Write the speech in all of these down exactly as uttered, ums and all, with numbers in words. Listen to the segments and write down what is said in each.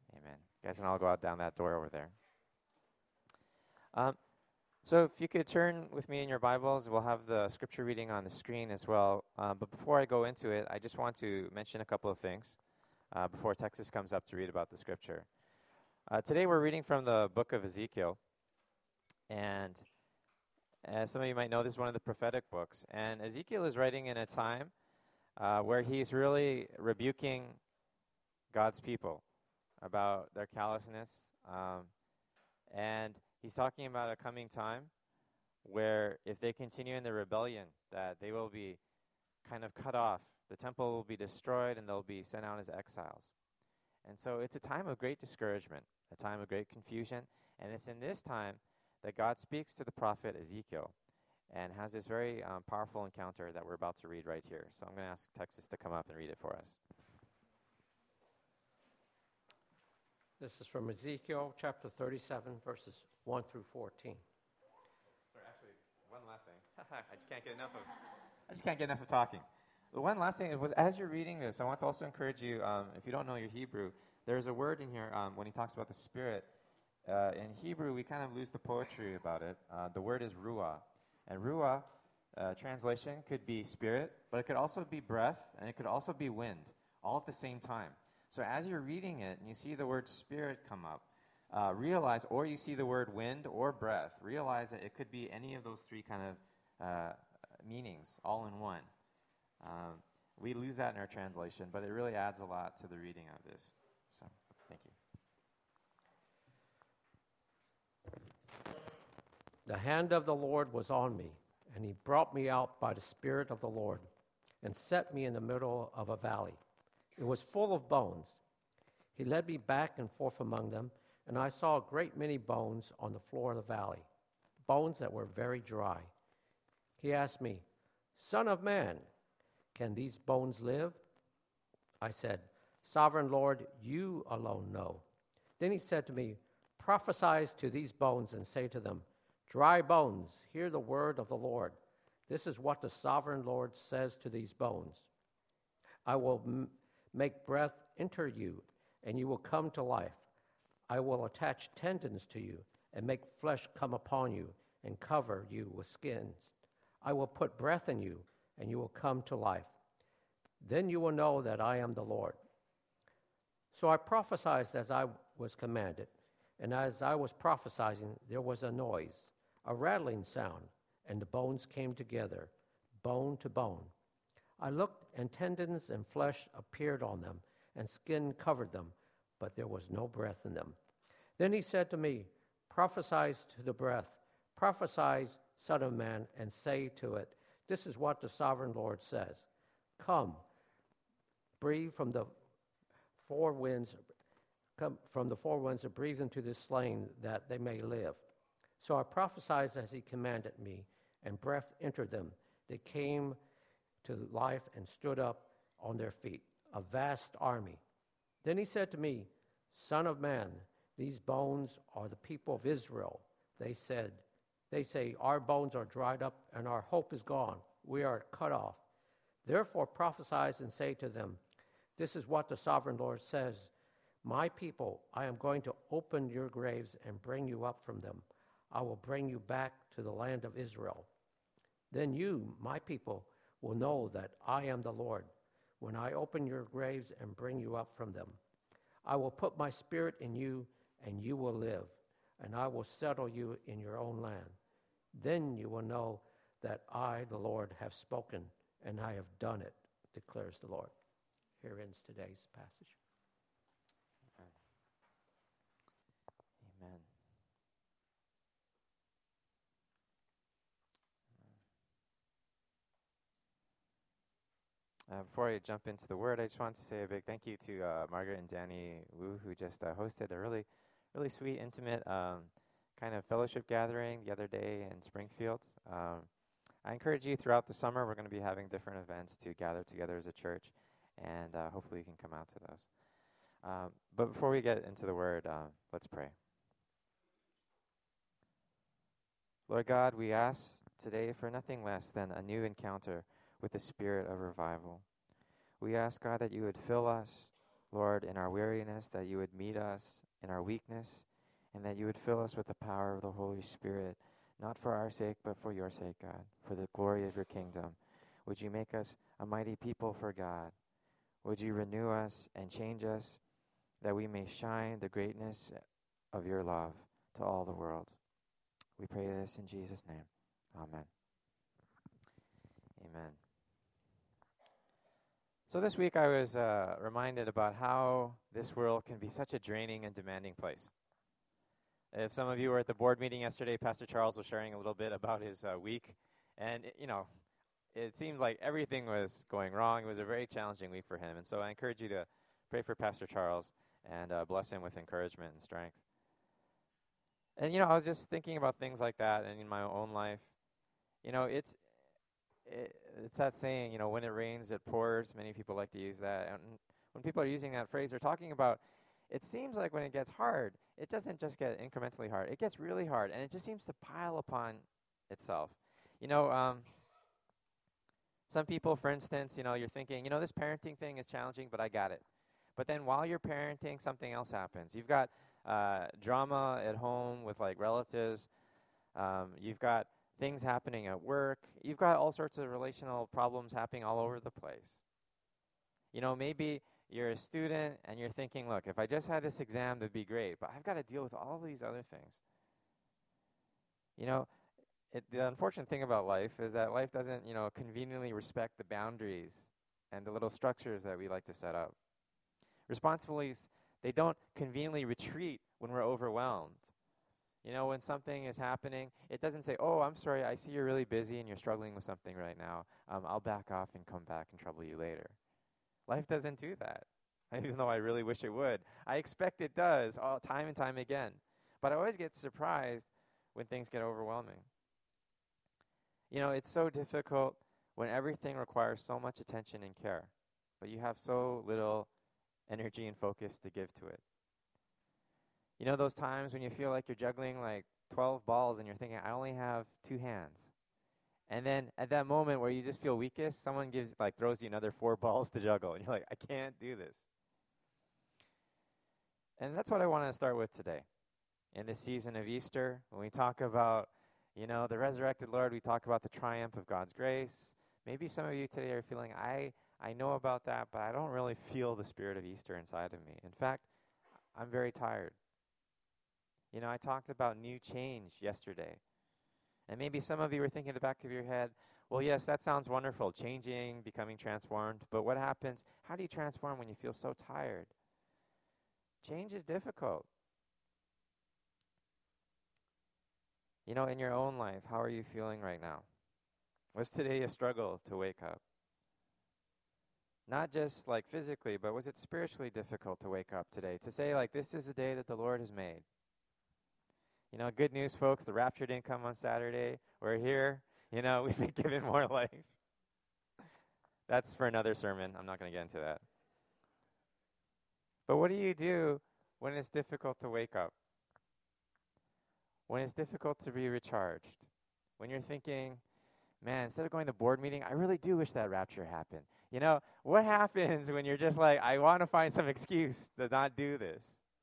Amen. You guys can all go out down that door over there. Um, so if you could turn with me in your Bibles, we'll have the scripture reading on the screen as well. Um, but before I go into it, I just want to mention a couple of things uh, before Texas comes up to read about the scripture. Uh, today we're reading from the book of Ezekiel. And as some of you might know, this is one of the prophetic books. And Ezekiel is writing in a time uh, where he's really rebuking God's people about their callousness. Um, and he's talking about a coming time where if they continue in their rebellion, that they will be kind of cut off. The temple will be destroyed and they'll be sent out as exiles. And so it's a time of great discouragement, a time of great confusion. And it's in this time that God speaks to the prophet Ezekiel and has this very um, powerful encounter that we're about to read right here. So I'm going to ask Texas to come up and read it for us. This is from Ezekiel chapter thirty-seven, verses one through fourteen. Sorry, actually, one last thing. I just can't get enough of I just can't get enough of talking. The one last thing was, as you're reading this, I want to also encourage you, um, if you don't know your Hebrew, there's a word in here um, when he talks about the Spirit. Uh, in Hebrew, we kind of lose the poetry about it. Uh, the word is ruah. And ruah, uh, translation, could be spirit, but it could also be breath, and it could also be wind, all at the same time. So as you're reading it and you see the word spirit come up, uh, realize, or you see the word wind or breath, realize that it could be any of those three kind of uh, meanings all in one. Um, we lose that in our translation, but it really adds a lot to the reading of this. So, thank you. The hand of the Lord was on me, and he brought me out by the Spirit of the Lord and set me in the middle of a valley. It was full of bones. He led me back and forth among them, and I saw a great many bones on the floor of the valley, bones that were very dry. He asked me, "Son of man, can these bones live?" I said, "Sovereign Lord, you alone know." Then he said to me, "Prophesy to these bones and say to them, 'Dry bones, hear the word of the Lord. This is what the sovereign Lord says to these bones. I will m- make breath enter you, and you will come to life. I will attach tendons to you and make flesh come upon you and cover you with skins. I will put breath in you, and you will come to life. Then you will know that I am the Lord.' So I prophesied as I was commanded, and as I was prophesying, there was a noise, a rattling sound, and the bones came together, bone to bone. I looked, and tendons and flesh appeared on them, and skin covered them, but there was no breath in them. Then he said to me, 'Prophesy to the breath, prophesy, Son of man, and say to it, this is what the sovereign Lord says. Come, breathe from the four winds, come from the four winds and breathe into this slain that they may live.' So I prophesied as he commanded me, and breath entered them. They came to life and stood up on their feet, a vast army. Then he said to me, 'Son of man, these bones are the people of Israel.' They said, they say, 'Our bones are dried up, and our hope is gone. We are cut off.' Therefore prophesy and say to them, 'This is what the sovereign Lord says. My people, I am going to open your graves and bring you up from them. I will bring you back to the land of Israel. Then you, my people, will know that I am the Lord, when I open your graves and bring you up from them. I will put my spirit in you, and you will live, and I will settle you in your own land. Then you will know that I, the Lord, have spoken, and I have done it, declares the Lord." Here ends today's passage. Amen. Uh, before I jump into the word, I just want to say a big thank you to uh, Margaret and Danny Wu, who just uh, hosted a really, really sweet, intimate um, kind of fellowship gathering the other day in Springfield. Um, I encourage you throughout the summer, we're going to be having different events to gather together as a church, and uh, hopefully you can come out to those. Um, but before we get into the word, uh, let's pray. Lord God, we ask today for nothing less than a new encounter with the spirit of revival. We ask, God, that you would fill us Lord, in our weariness, that you would meet us in our weakness, and that you would fill us with the power of the Holy Spirit, not for our sake, but for your sake, God, for the glory of your kingdom. Would you make us a mighty people for God? Would you renew us and change us, that we may shine the greatness of your love to all the world? We pray this in Jesus' name. Amen. Amen. So this week I was uh, reminded about how this world can be such a draining and demanding place. If some of you were at the board meeting yesterday, Pastor Charles was sharing a little bit about his uh, week. And, you know, it seemed like everything was going wrong. It was a very challenging week for him. And so I encourage you to pray for Pastor Charles and uh, bless him with encouragement and strength. And, you know, I was just thinking about things like that and in my own life. You know, it's it, it's that saying, you know, when it rains, it pours. Many people like to use that. And when people are using that phrase, they're talking about, it seems like when it gets hard, it doesn't just get incrementally hard. It gets really hard, and it just seems to pile upon itself. You know, um, some people, for instance, you know, you're thinking, you know, this parenting thing is challenging, but I got it. But then while you're parenting, something else happens. You've got uh, drama at home with, like, relatives. Um, you've got things happening at work. You've got all sorts of relational problems happening all over the place. You know, maybe you're a student and you're thinking, look, if I just had this exam, that'd be great, but I've got to deal with all these other things. You know, it, the unfortunate thing about life is that life doesn't, you know, conveniently respect the boundaries and the little structures that we like to set up. Responsibilities, they don't conveniently retreat when we're overwhelmed. You know, when something is happening, it doesn't say, oh, I'm sorry, I see you're really busy and you're struggling with something right now. Um, I'll back off and come back and trouble you later. Life doesn't do that, even though I really wish it would. I expect it does all time and time again. But I always get surprised when things get overwhelming. You know, it's so difficult when everything requires so much attention and care, but you have so little energy and focus to give to it. You know those times when you feel like you're juggling like twelve balls and you're thinking, I only have two hands. And then at that moment where you just feel weakest, someone gives like throws you another four balls to juggle. And you're like, I can't do this. And that's what I want to start with today. In this season of Easter, when we talk about, you know, the resurrected Lord, we talk about the triumph of God's grace. Maybe some of you today are feeling, I, I know about that, but I don't really feel the spirit of Easter inside of me. In fact, I'm very tired. You know, I talked about new change yesterday. And maybe some of you were thinking in the back of your head, well, yes, that sounds wonderful, changing, becoming transformed. But what happens? How do you transform when you feel so tired? Change is difficult. You know, in your own life, how are you feeling right now? Was today a struggle to wake up? Not just like physically, but was it spiritually difficult to wake up today? To say like, this is the day that the Lord has made. You know, good news, folks, the rapture didn't come on Saturday. We're here. You know, we've been given more life. That's for another sermon. I'm not going to get into that. But what do you do when it's difficult to wake up? When it's difficult to be recharged? When you're thinking, man, instead of going to the board meeting, I really do wish that rapture happened. You know, what happens when you're just like, I want to find some excuse to not do this?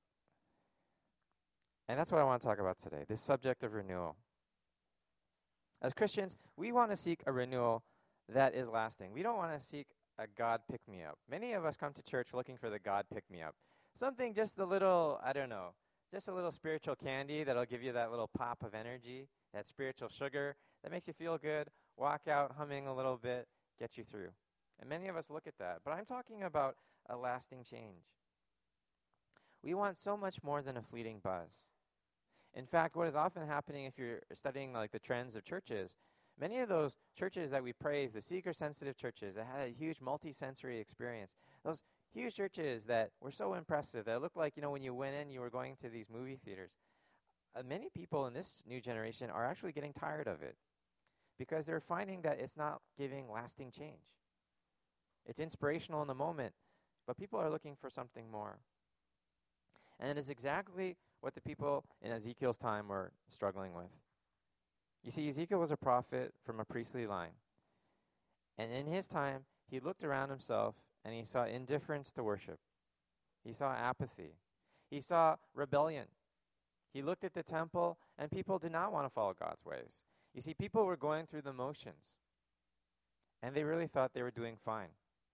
And that's what I want to talk about today, this subject of renewal. As Christians, we want to seek a renewal that is lasting. We don't want to seek a God pick-me-up. Many of us come to church looking for the God pick-me-up. Something just a little, I don't know, just a little spiritual candy that'll give you that little pop of energy, that spiritual sugar that makes you feel good, walk out humming a little bit, get you through. And many of us look at that. But I'm talking about a lasting change. We want so much more than a fleeting buzz. In fact, what is often happening if you're studying like the trends of churches, many of those churches that we praise, the seeker-sensitive churches that had a huge multi-sensory experience, those huge churches that were so impressive, that looked like, you know, when you went in, you were going to these movie theaters. Uh, many people in this new generation are actually getting tired of it because they're finding that it's not giving lasting change. It's inspirational in the moment, but people are looking for something more. And it is exactly what the people in Ezekiel's time were struggling with. You see, Ezekiel was a prophet from a priestly line. And in his time, he looked around himself and he saw indifference to worship. He saw apathy. He saw rebellion. He looked at the temple, and people did not want to follow God's ways. You see, people were going through the motions, and they really thought they were doing fine.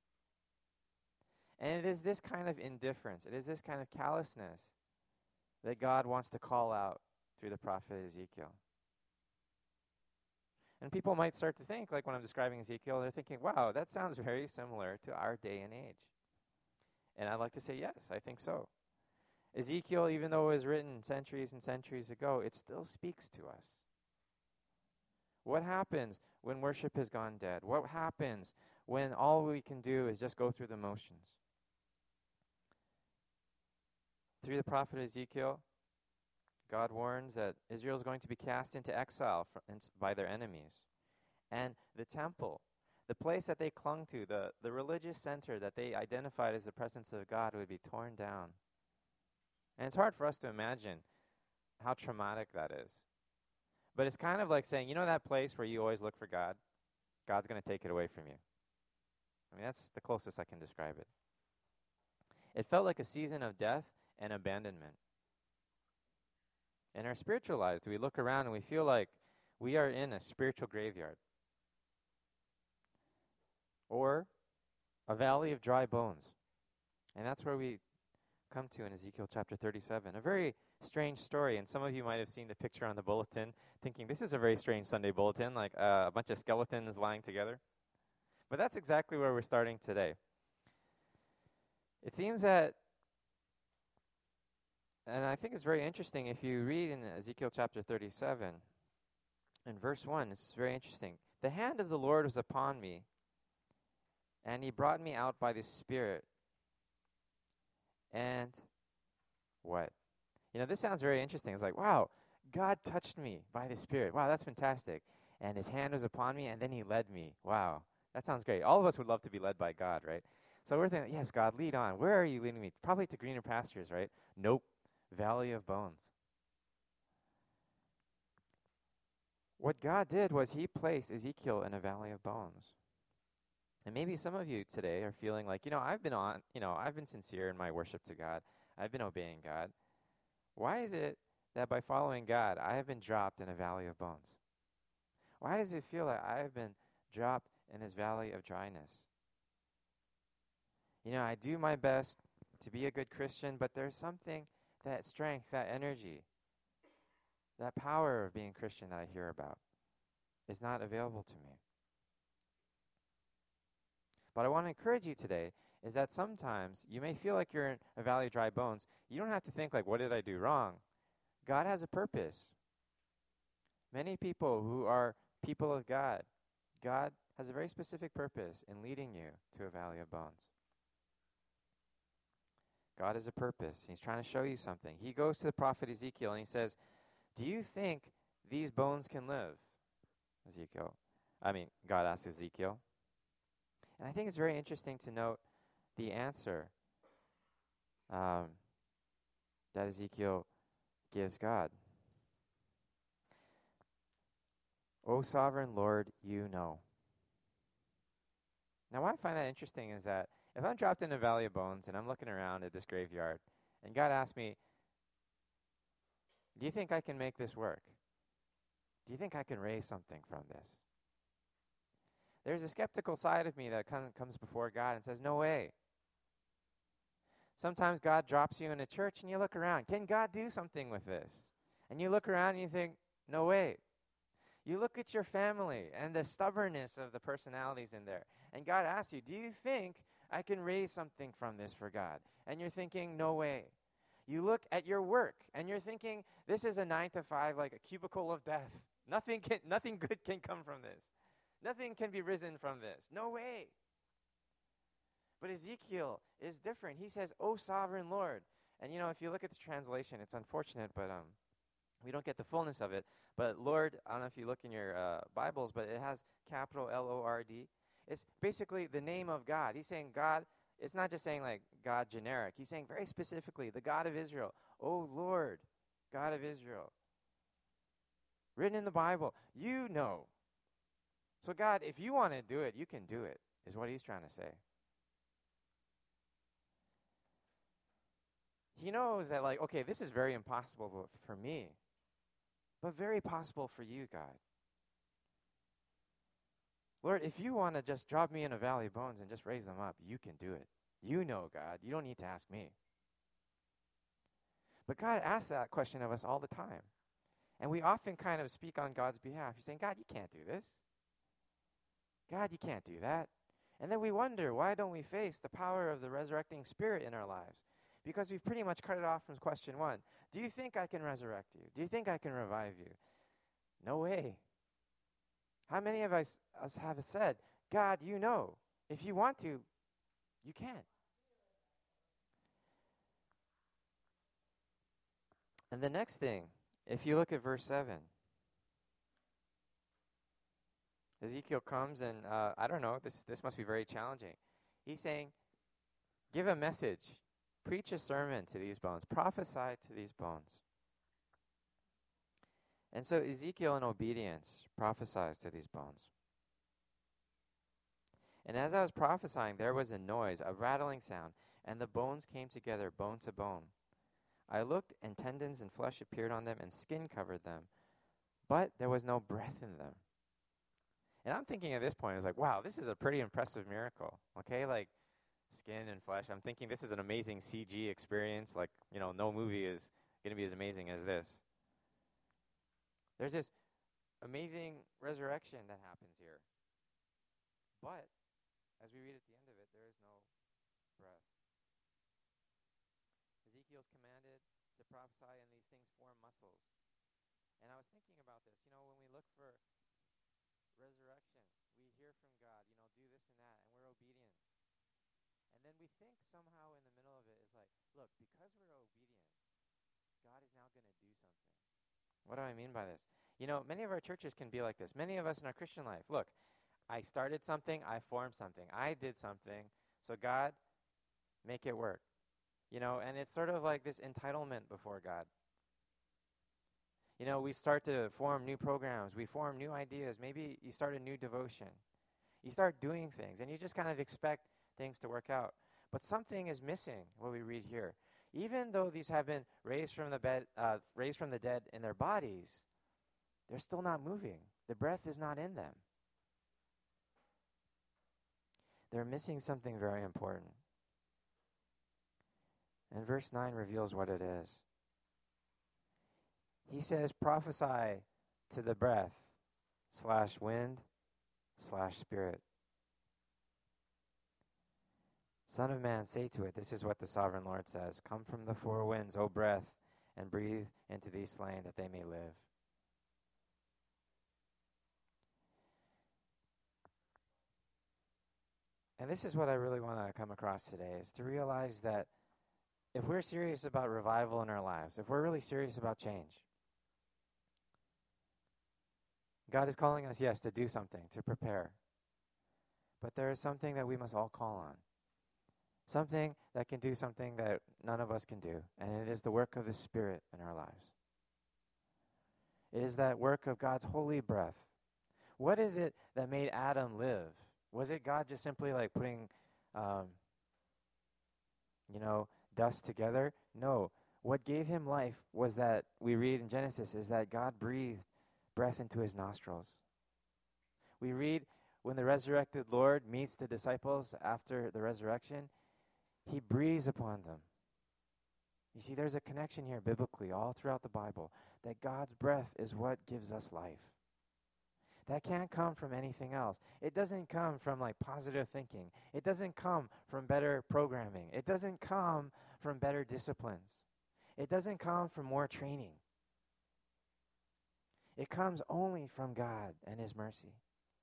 And it is this kind of indifference, it is this kind of callousness that God wants to call out through the prophet Ezekiel. And people might start to think, like when I'm describing Ezekiel, they're thinking, wow, that sounds very similar to our day and age. And I'd like to say, yes, I think so. Ezekiel, even though it was written centuries and centuries ago, it still speaks to us. What happens when worship has gone dead? What happens when all we can do is just go through the motions? Through the prophet Ezekiel, God warns that Israel is going to be cast into exile for, in, by their enemies. And the temple, the place that they clung to, the, the religious center that they identified as the presence of God, would be torn down. And it's hard for us to imagine how traumatic that is. But it's kind of like saying, you know that place where you always look for God? God's going to take it away from you. I mean, that's the closest I can describe it. It felt like a season of death and abandonment. In our spiritual lives, we look around and we feel like we are in a spiritual graveyard. Or a valley of dry bones. And that's where we come to in Ezekiel chapter thirty-seven. A very strange story, and some of you might have seen the picture on the bulletin, thinking this is a very strange Sunday bulletin, like uh, a bunch of skeletons lying together. But that's exactly where we're starting today. It seems that, and I think it's very interesting, if you read in Ezekiel chapter thirty-seven, in verse one, it's very interesting. The hand of the Lord was upon me, and he brought me out by the Spirit. And what? You know, this sounds very interesting. It's like, wow, God touched me by the Spirit. Wow, that's fantastic. And his hand was upon me, and then he led me. Wow, that sounds great. All of us would love to be led by God, right? So we're thinking, yes, God, lead on. Where are you leading me? Probably to greener pastures, right? Nope, valley of bones. What God did was he placed Ezekiel in a valley of bones. And maybe some of you today are feeling like, you know, I've been on, you know, I've been sincere in my worship to God. I've been obeying God. Why is it that by following God, I have been dropped in a valley of bones? Why does it feel like I have been dropped in this valley of dryness? You know, I do my best to be a good Christian, but there's something, that strength, that energy, that power of being Christian that I hear about is not available to me. But I want to encourage you today is that sometimes you may feel like you're in a valley of dry bones. You don't have to think like, what did I do wrong? God has a purpose. Many people who are people of God, God has a very specific purpose in leading you to a valley of bones. God has a purpose. He's trying to show you something. He goes to the prophet Ezekiel and he says, do you think these bones can live? Ezekiel. I mean, God asks Ezekiel. And I think it's very interesting to note the answer um, that Ezekiel gives God. O sovereign Lord, you know. Now, why I find that interesting is that if I'm dropped in a valley of bones and I'm looking around at this graveyard, and God asks me, do you think I can make this work? Do you think I can raise something from this? There's a skeptical side of me that comes before God and says, no way. Sometimes God drops you in a church and you look around. Can God do something with this? And you look around and you think, no way. You look at your family and the stubbornness of the personalities in there. And God asks you, do you think I can raise something from this for God? And you're thinking, no way. You look at your work and you're thinking, this is a nine to five, like a cubicle of death. Nothing can, nothing good can come from this. Nothing can be risen from this. No way. But Ezekiel is different. He says, O sovereign Lord. And you know, if you look at the translation, it's unfortunate, but um, we don't get the fullness of it. But Lord, I don't know if you look in your uh, Bibles, but it has capital L O R D. It's basically the name of God. He's saying God, it's not just saying like God generic. He's saying very specifically, the God of Israel. O Lord, God of Israel. Written in the Bible, you know. So God, if you want to do it, you can do it, is what he's trying to say. He knows that, like, okay, this is very impossible for me, but very possible for you, God. Lord, if you want to just drop me in a valley of bones and just raise them up, you can do it. You know, God. You don't need to ask me. But God asks that question of us all the time. And we often kind of speak on God's behalf. You're saying, God, you can't do this. God, you can't do that. And then we wonder, why don't we face the power of the resurrecting Spirit in our lives? Because we've pretty much cut it off from question one. Do you think I can resurrect you? Do you think I can revive you? No way. How many of us, us have said, God, you know, if you want to, you can. And the next thing, if you look at verse seven, Ezekiel comes and, uh, I don't know, this, this must be very challenging. He's saying, give a message, preach a sermon to these bones, prophesy to these bones. And so Ezekiel, in obedience, prophesies to these bones. And as I was prophesying, there was a noise, a rattling sound, and the bones came together, bone to bone. I looked, and tendons and flesh appeared on them, and skin covered them, but there was no breath in them. And I'm thinking at this point, it's like, wow, this is a pretty impressive miracle, okay? Like, skin and flesh. I'm thinking this is an amazing C G experience. Like, you know, no movie is going to be as amazing as this. There's this amazing resurrection that happens here. But, as we read at the end of it, there is no breath. Ezekiel's commanded to prophesy, and these things form muscles. And I was thinking about this. You know, when we look for resurrection, we hear from God, you know, do this and that, and we're obedient. And then we think somehow in the middle of it is like, look, because we're obedient, God is now going to do something. What do I mean by this? You know, many of our churches can be like this. Many of us in our Christian life, look, I started something, I formed something, I did something, so God, make it work. You know, and it's sort of like this entitlement before God. You know, we start to form new programs, we form new ideas, maybe you start a new devotion. You start doing things, and you just kind of expect things to work out. But something is missing, what we read here. Even though these have been raised from the bed, uh, raised from the dead in their bodies, they're still not moving. The breath is not in them. They're missing something very important. And verse nine reveals what it is. He says, prophesy to the breath slash wind slash spirit. Son of man, say to it, this is what the sovereign Lord says, come from the four winds, O breath, and breathe into these slain that they may live. And this is what I really want to come across today, is to realize that if we're serious about revival in our lives, if we're really serious about change, God is calling us, yes, to do something, to prepare. But there is something that we must all call on. Something that can do something that none of us can do. And it is the work of the Spirit in our lives. It is that work of God's holy breath. What is it that made Adam live? Was it God just simply like putting, um, you know, dust together? No. What gave him life was that, we read in Genesis, is that God breathed breath into his nostrils. We read when the resurrected Lord meets the disciples after the resurrection, he breathes upon them. You see, there's a connection here biblically all throughout the Bible that God's breath is what gives us life. That can't come from anything else. It doesn't come from like positive thinking. It doesn't come from better programming. It doesn't come from better disciplines. It doesn't come from more training. It comes only from God and his mercy.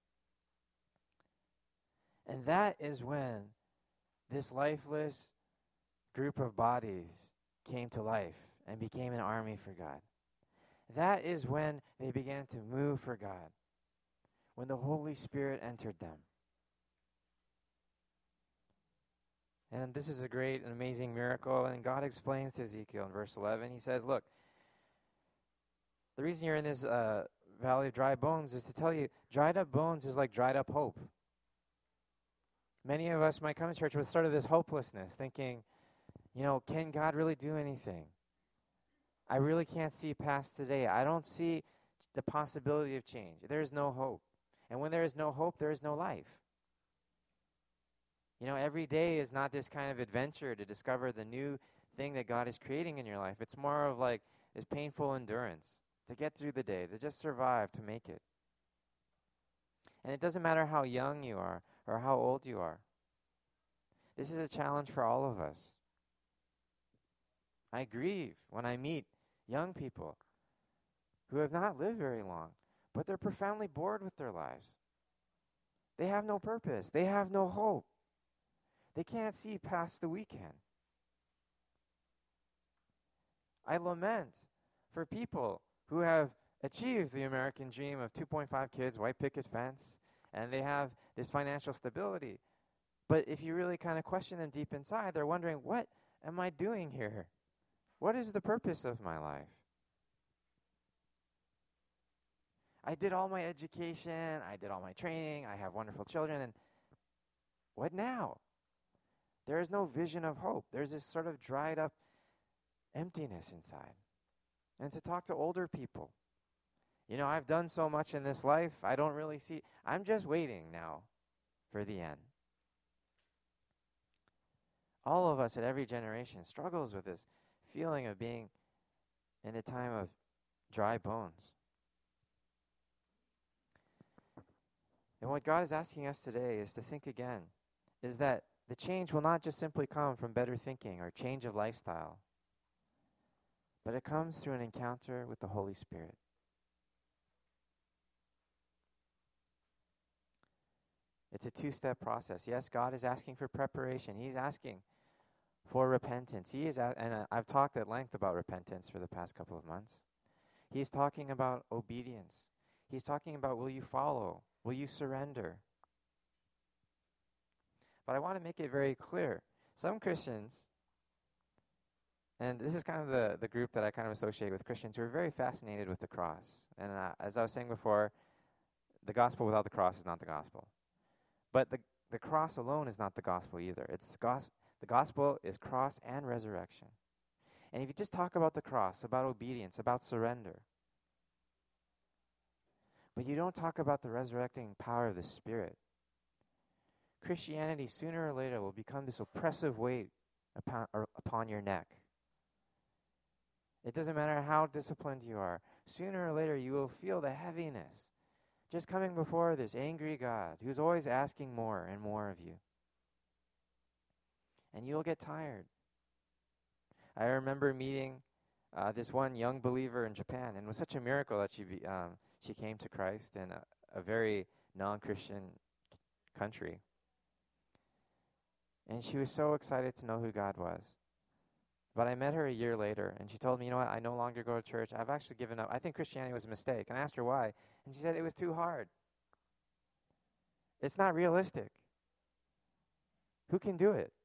And that is when this lifeless group of bodies came to life and became an army for God. That is when they began to move for God, when the Holy Spirit entered them. And this is a great and amazing miracle, and God explains to Ezekiel in verse eleven, he says, look, the reason you're in this uh, valley of dry bones is to tell you, dried up bones is like dried up hope. Many of us might come to church with sort of this hopelessness, thinking, You know, can God really do anything? I really can't see past today. I don't see the possibility of change. There is no hope. And when there is no hope, there is no life. You know, every day is not this kind of adventure to discover the new thing that God is creating in your life. It's more of like this painful endurance to get through the day, to just survive, to make it. And it doesn't matter how young you are or how old you are. This is a challenge for all of us. I grieve when I meet young people who have not lived very long, but they're profoundly bored with their lives. They have no purpose. They have no hope. They can't see past the weekend. I lament for people who have achieved the American dream of two point five kids, white picket fence, and they have this financial stability. But if you really kind of question them deep inside, they're wondering, what am I doing here? What is the purpose of my life? I did all my education, I did all my training, I have wonderful children, and what now? There is no vision of hope. There's this sort of dried up emptiness inside. And to talk to older people, you know, I've done so much in this life, I don't really see, I'm just waiting now for the end. All of us at every generation struggles with this feeling of being in a time of dry bones. And what God is asking us today is to think again, is that the change will not just simply come from better thinking or change of lifestyle, but it comes through an encounter with the Holy Spirit. It's a two-step process. Yes, God is asking for preparation. He's asking for repentance. He is, a- and uh, I've talked at length about repentance for the past couple of months. He's talking about obedience. He's talking about, will you follow? Will you surrender? But I want to make it very clear. Some Christians, and this is kind of the, the group that I kind of associate with Christians who are very fascinated with the cross. And uh, as I was saying before, the gospel without the cross is not the gospel. But the, the cross alone is not the gospel either. It's the, gos- the gospel is cross and resurrection. And if you just talk about the cross, about obedience, about surrender, but you don't talk about the resurrecting power of the Spirit, Christianity sooner or later will become this oppressive weight upon, or upon your neck. It doesn't matter how disciplined you are. Sooner or later you will feel the heaviness just coming before this angry God who's always asking more and more of you. And you'll get tired. I remember meeting uh, this one young believer in Japan, and it was such a miracle that she be, um, she came to Christ in a, a very non-Christian country. And she was so excited to know who God was. But I met her a year later, and she told me, you know what, I no longer go to church. I've actually given up. I think Christianity was a mistake. And I asked her why. And she said it was too hard. It's not realistic. Who can do it?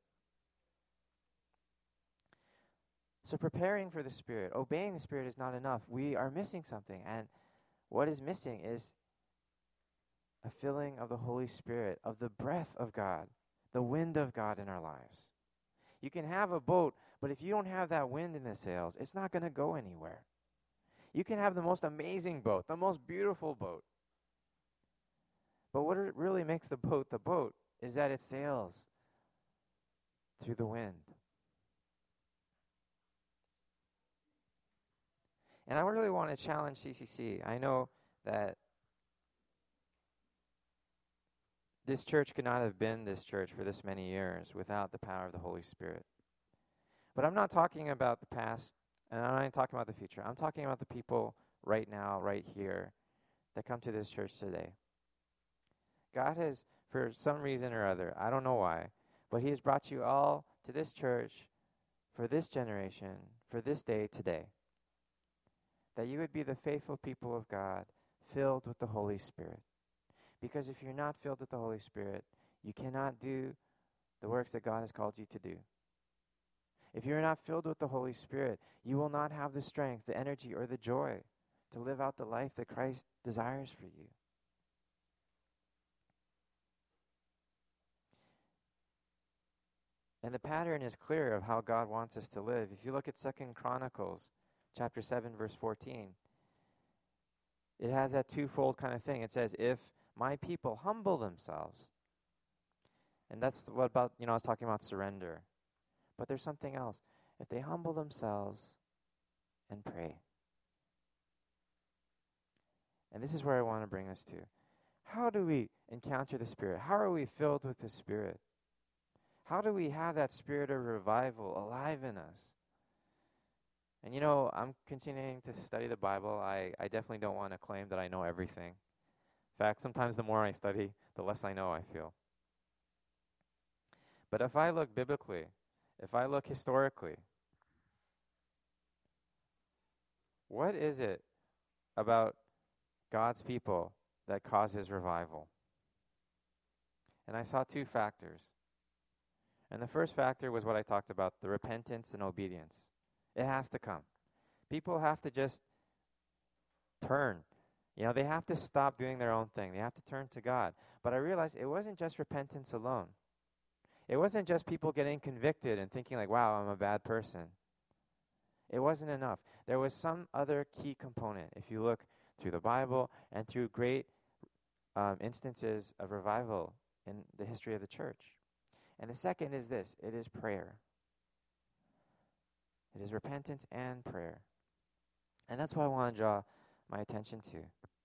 So preparing for the Spirit, obeying the Spirit is not enough. We are missing something. And what is missing is a filling of the Holy Spirit, of the breath of God, the wind of God in our lives. You can have a boat, but if you don't have that wind in the sails, it's not going to go anywhere. You can have the most amazing boat, the most beautiful boat. But what it really makes the boat the boat is that it sails through the wind. And I really want to challenge C C C. I know that this church could not have been this church for this many years without the power of the Holy Spirit. But I'm not talking about the past, and I'm not even talking about the future. I'm talking about the people right now, right here, that come to this church today. God has, for some reason or other, I don't know why, but He has brought you all to this church for this generation, for this day today. That you would be the faithful people of God, filled with the Holy Spirit. Because if you're not filled with the Holy Spirit, you cannot do the works that God has called you to do. If you're not filled with the Holy Spirit, you will not have the strength, the energy, or the joy to live out the life that Christ desires for you. And the pattern is clear of how God wants us to live. If you look at Second Chronicles chapter seven, verse fourteen, it has that twofold kind of thing. It says, if my people humble themselves, and that's what about, you know, I was talking about surrender. But there's something else. If they humble themselves and pray. And this is where I want to bring us to. How do we encounter the Spirit? How are we filled with the Spirit? How do we have that spirit of revival alive in us? And you know, I'm continuing to study the Bible. I, I definitely don't want to claim that I know everything. In fact, sometimes the more I study, the less I know, I feel. But if I look biblically, if I look historically, what is it about God's people that causes revival? And I saw two factors. And the first factor was what I talked about, the repentance and obedience. It has to come. People have to just turn. You know, they have to stop doing their own thing. They have to turn to God. But I realized it wasn't just repentance alone. It wasn't just people getting convicted and thinking like, wow, I'm a bad person. It wasn't enough. There was some other key component. If you look through the Bible and through great um, instances of revival in the history of the church. And the second is this, it is prayer. It is repentance and prayer. And that's what I want to draw my attention to.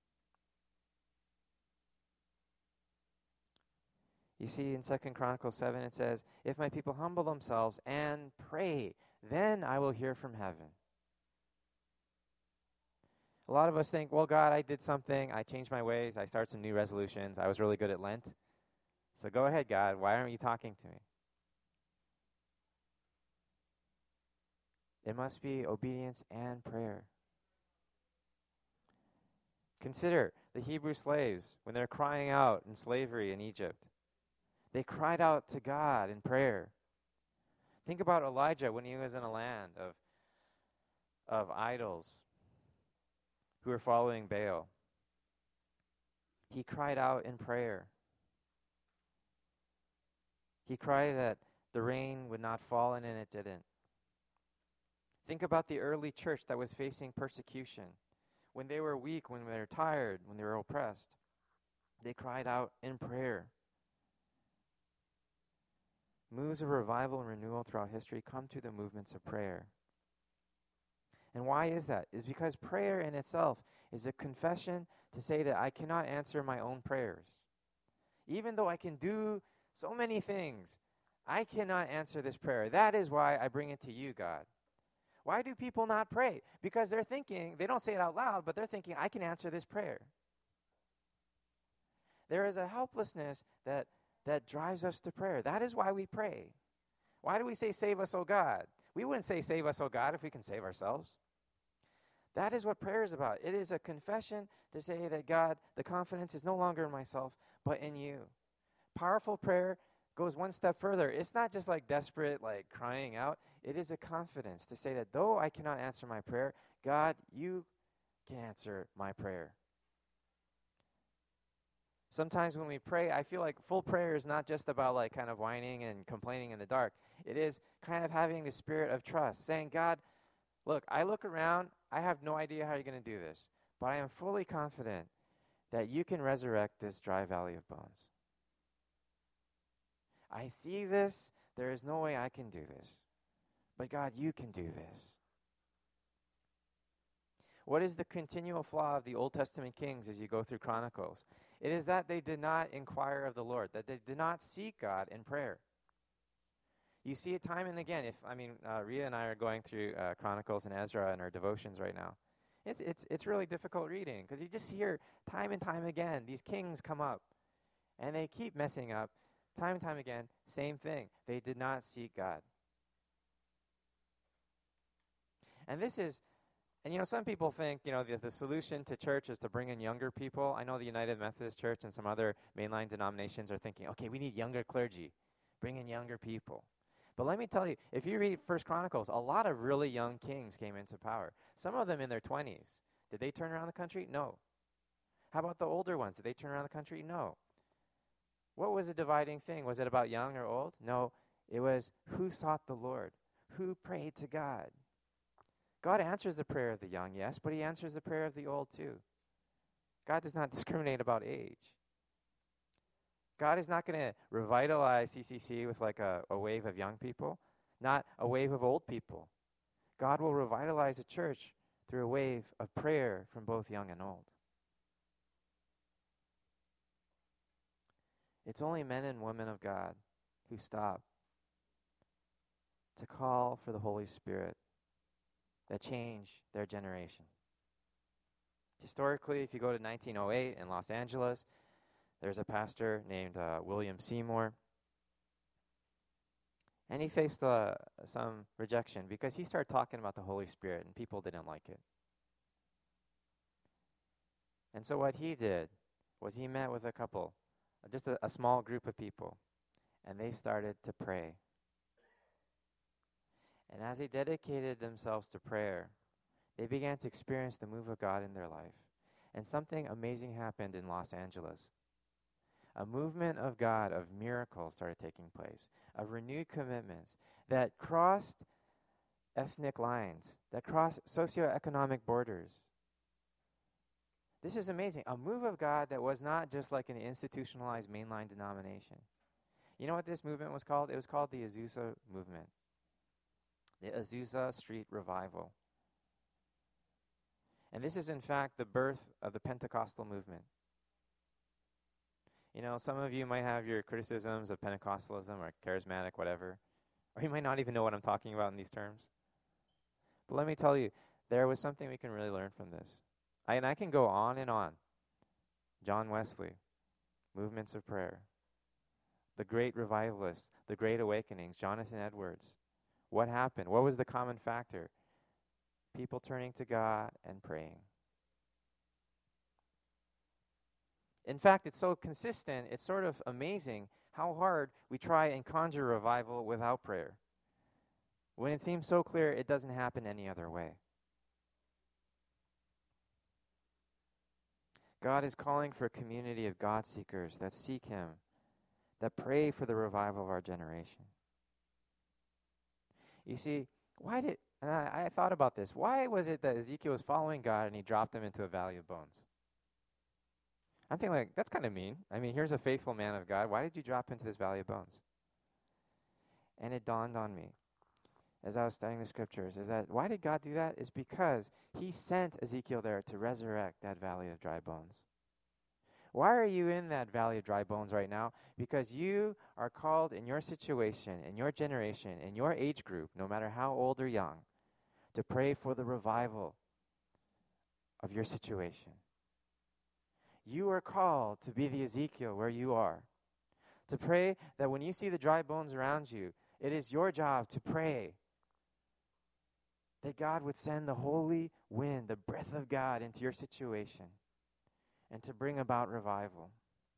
You see in Second Chronicles seven it says, if my people humble themselves and pray, then I will hear from heaven. A lot of us think, well, God, I did something. I changed my ways. I started some new resolutions. I was really good at Lent. So go ahead, God. Why aren't you talking to me? It must be obedience and prayer. Consider the Hebrew slaves when they're crying out in slavery in Egypt. They cried out to God in prayer. Think about Elijah when he was in a land of, of idols who were following Baal. He cried out in prayer. He cried that the rain would not fall, and it didn't. Think about the early church that was facing persecution. When they were weak, when they were tired, when they were oppressed, they cried out in prayer. Moves of revival and renewal throughout history come through the movements of prayer. And why is that? It's because prayer in itself is a confession to say that I cannot answer my own prayers. Even though I can do so many things, I cannot answer this prayer. That is why I bring it to you, God. Why do people not pray? Because they're thinking, they don't say it out loud, but they're thinking, I can answer this prayer. There is a helplessness that, that drives us to prayer. That is why we pray. Why do we say, save us, O God? We wouldn't say, save us, O God, if we can save ourselves. That is what prayer is about. It is a confession to say that, God, the confidence is no longer in myself, but in you. Powerful prayer goes one step further. It's not just like desperate, like crying out. It is a confidence to say that though I cannot answer my prayer, God, you can answer my prayer. Sometimes when we pray, I feel like full prayer is not just about like kind of whining and complaining in the dark. It is kind of having the spirit of trust, saying, God, look, I look around, I have no idea how you're going to do this, but I am fully confident that you can resurrect this dry valley of bones. I see this, there is no way I can do this, but God, you can do this. What is the continual flaw of the Old Testament kings as you go through Chronicles? It is that they did not inquire of the Lord, that they did not seek God in prayer. You see it time and again. If I mean, uh, Rhea and I are going through uh, Chronicles and Ezra in our devotions right now. It's it's it's really difficult reading because you just hear time and time again these kings come up, and they keep messing up. Time and time again, same thing. They did not seek God. And this is, and you know, some people think, you know, the, the solution to church is to bring in younger people. I know the United Methodist Church and some other mainline denominations are thinking, okay, we need younger clergy. Bring in younger people. But let me tell you, if you read First Chronicles, a lot of really young kings came into power. Some of them in their twenties. Did they turn around the country? No. How about the older ones? Did they turn around the country? No. What was the dividing thing? Was it about young or old? No. It was who sought the Lord, who prayed to God. God answers the prayer of the young, yes, but he answers the prayer of the old too. God does not discriminate about age. God is not going to revitalize C C C with like a, a wave of young people, not a wave of old people. God will revitalize the church through a wave of prayer from both young and old. It's only men and women of God who stop to call for the Holy Spirit that change their generation. Historically, if you go to nineteen oh eight in Los Angeles, there's a pastor named uh, William Seymour. And he faced uh, some rejection because he started talking about the Holy Spirit and people didn't like it. And so what he did was he met with a couple, just a, a small group of people, and they started to pray. And as they dedicated themselves to prayer, they began to experience the move of God in their life. And something amazing happened in Los Angeles. A movement of God, of miracles started taking place, of renewed commitments that crossed ethnic lines, that crossed socioeconomic borders. This is amazing. A move of God that was not just like an institutionalized mainline denomination. You know what this movement was called? It was called the Azusa Movement. The Azusa Street Revival. And this is, in fact, the birth of the Pentecostal movement. You know, some of you might have your criticisms of Pentecostalism or charismatic, whatever, or you might not even know what I'm talking about in these terms. But let me tell you, there was something we can really learn from this. I, and I can go on and on. John Wesley, movements of prayer. The great revivalists, the great awakenings, Jonathan Edwards. What happened? What was the common factor? People turning to God and praying. In fact, it's so consistent, it's sort of amazing how hard we try and conjure revival without prayer. When it seems so clear, it doesn't happen any other way. God is calling for a community of God seekers that seek Him, that pray for the revival of our generation. You see, why did, and I, I thought about this, why was it that Ezekiel was following God and he dropped him into a valley of bones? I'm thinking like, that's kind of mean. I mean, here's a faithful man of God. Why did you drop into this valley of bones? And it dawned on me as I was studying the scriptures, is that why did God do that? Is because he sent Ezekiel there to resurrect that valley of dry bones. Why are you in that valley of dry bones right now? Because you are called in your situation, in your generation, in your age group, no matter how old or young, to pray for the revival of your situation. You are called to be the Ezekiel where you are. To pray that when you see the dry bones around you, it is your job to pray that God would send the holy wind, the breath of God into your situation and to bring about revival.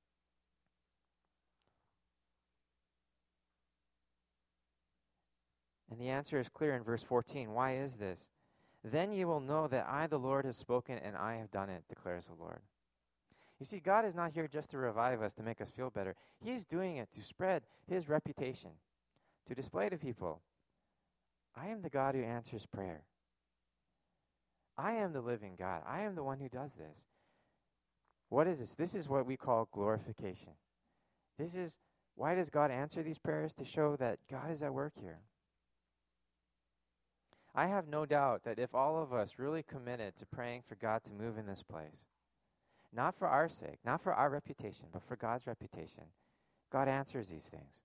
And the answer is clear in verse fourteen. Why is this? Then you will know that I, the Lord, have spoken and I have done it, declares the Lord. You see, God is not here just to revive us, to make us feel better. He is doing it to spread his reputation, to display to people, I am the God who answers prayer. I am the living God. I am the one who does this. What is this? This is what we call glorification. This is, why does God answer these prayers? To show that God is at work here. I have no doubt that if all of us really committed to praying for God to move in this place, not for our sake, not for our reputation, but for God's reputation, God answers these things.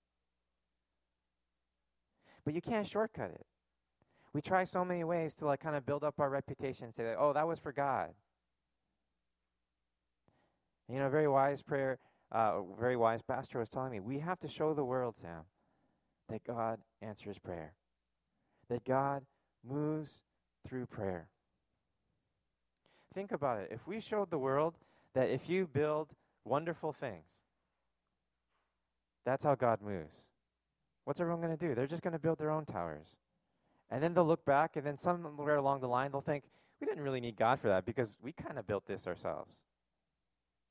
But you can't shortcut it. We try so many ways to like kind of build up our reputation and say, that, oh, that was for God. You know, a very wise prayer, uh, a very wise pastor was telling me, we have to show the world, Sam, that God answers prayer. That God moves through prayer. Think about it. If we showed the world that if you build wonderful things, that's how God moves. What's everyone going to do? They're just going to build their own towers. And then they'll look back, and then somewhere along the line, they'll think, we didn't really need God for that because we kind of built this ourselves.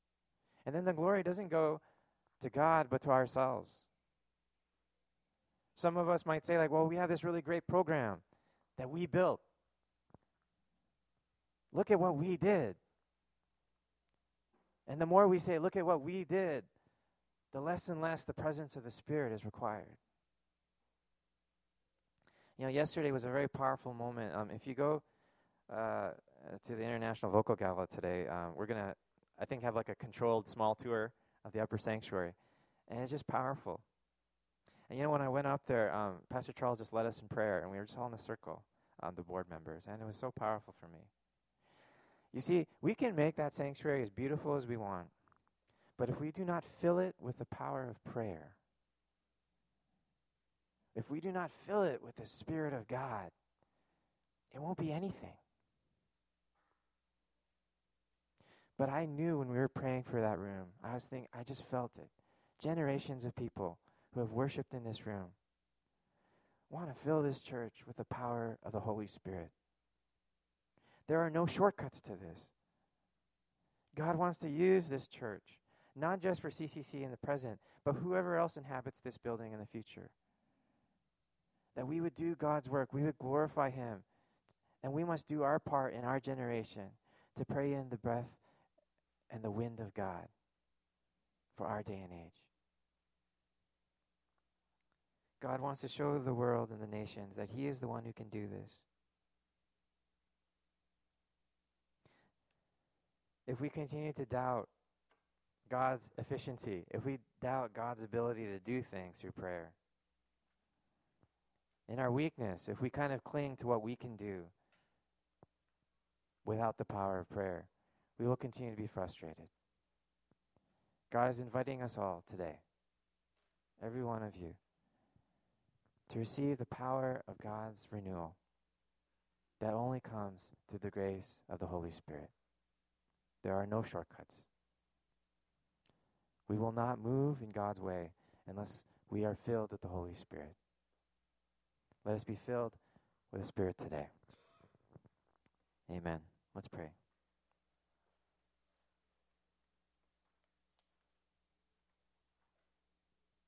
And then the glory doesn't go to God, but to ourselves. Some of us might say, like, well, we have this really great program that we built. Look at what we did. And the more we say, look at what we did, the less and less the presence of the Spirit is required. You know, yesterday was a very powerful moment. Um, if you go uh, to the International Vocal Gala today, um, we're going to, I think, have like a controlled small tour of the upper sanctuary. And it's just powerful. And you know, when I went up there, um, Pastor Charles just led us in prayer, and we were just all in a circle, um, the board members, and it was so powerful for me. You see, we can make that sanctuary as beautiful as we want, but if we do not fill it with the power of prayer, if we do not fill it with the Spirit of God, it won't be anything. But I knew when we were praying for that room, I was thinking, I just felt it. Generations of people who have worshiped in this room want to fill this church with the power of the Holy Spirit. There are no shortcuts to this. God wants to use this church, not just for C C C in the present, but whoever else inhabits this building in the future. That we would do God's work, we would glorify Him, and we must do our part in our generation to pray in the breath and the wind of God for our day and age. God wants to show the world and the nations that He is the one who can do this. If we continue to doubt God's efficiency, if we doubt God's ability to do things through prayer, in our weakness, if we kind of cling to what we can do without the power of prayer, we will continue to be frustrated. God is inviting us all today, every one of you, to receive the power of God's renewal that only comes through the grace of the Holy Spirit. There are no shortcuts. We will not move in God's way unless we are filled with the Holy Spirit. Let us be filled with the Spirit today. Amen. Let's pray.